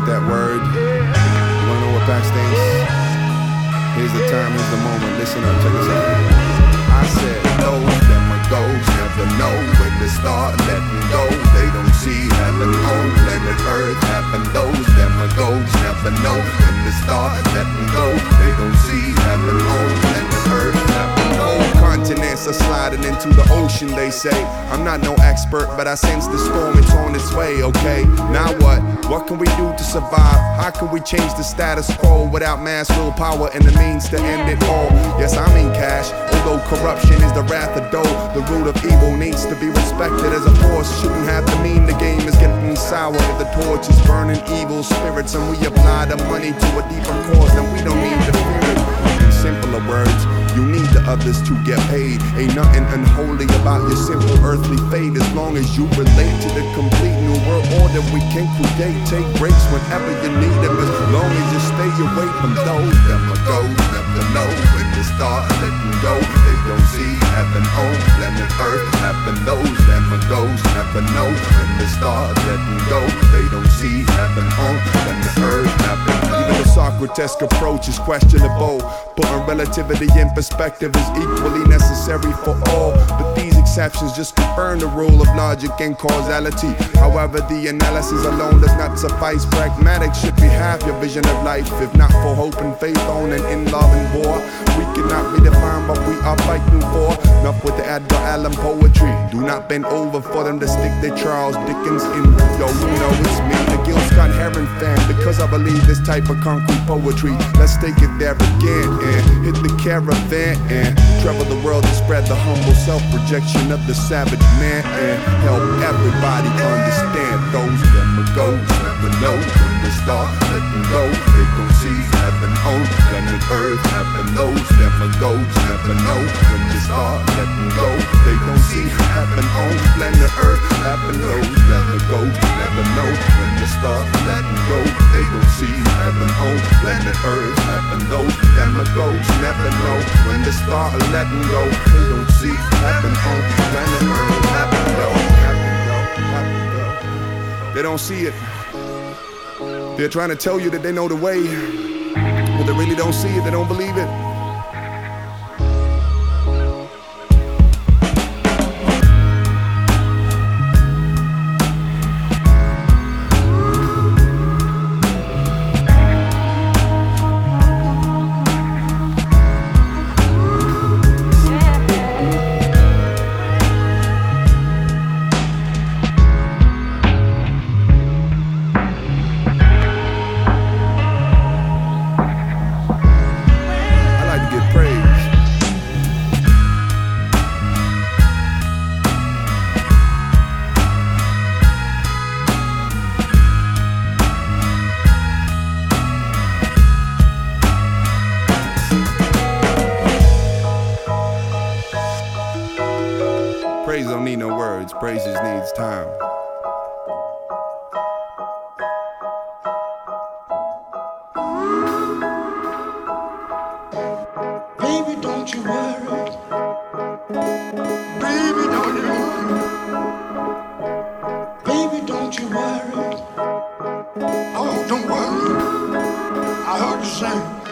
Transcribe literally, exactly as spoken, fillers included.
want that word? You wanna know what backstage? Here's the time, here's the moment. Listen up, check this out. I said, those them a ghosts never know when to start letting go. They don't see heaven on planet Earth happen. Those them a ghosts never know when to start letting go. They don't see heaven on planet Earth happen. Whole continents are sliding into the ocean, they say. I'm not no expert, but I sense the storm, it's on its way, okay? Now what? What can we do to survive? How can we change the status quo without mass willpower and the means to end it all? Yes, I mean cash, although corruption is the wrath of dough. The root of evil needs to be respected as a force. Shouldn't have to mean the game is getting sour if the torch is burning evil spirits and we apply the money to a deeper cause, then we don't need to fear it. In simpler words, you need the others to get paid. Ain't nothing unholy about your simple earthly fate. As long as you relate to the complete new world order we can create. Take breaks whenever you need them, as long as you stay away from those that will go. Never know when to start letting go. They don't see heaven on planet Earth happen. Those that will go never know when to start letting go. They don't see heaven on planet Earth happen. Even the Socrates approach is questionable. Putting relativity in perspective is equally necessary for all, but these exceptions just confirm the rule of logic and causality. However, the analysis alone does not suffice. Pragmatic should be half your vision of life, if not for hope and faith on and in love and war. We cannot redefine what we are fighting for. Enough with the Edgar Allan poetry. Do not bend over for them to stick their Charles Dickens in. Yo, you know it's me, the Gil Scott Heron fan, because I believe this type of concrete poetry. Let's take it there again and hit the caravan and travel the world to spread the humble self-rejection of the savage man and help everybody understand. Those that will go never know when to start letting go. They don't see heaven on planet Earth happen. Those that will go never know when to start letting go. They don't see heaven on planet Earth happen. Those that will go never know when to start letting go. They don't see heaven on planet Earth happen. Those that will go never know when to start letting go. They don't see heaven on planet Earth happen. They don't see it. They're trying to tell you that they know the way, but they really don't see it, they don't believe it. Praise don't need no words, praise just needs time. Baby, don't you worry. Baby, don't you worry. Baby, don't you worry. Oh, don't worry. I heard you sing.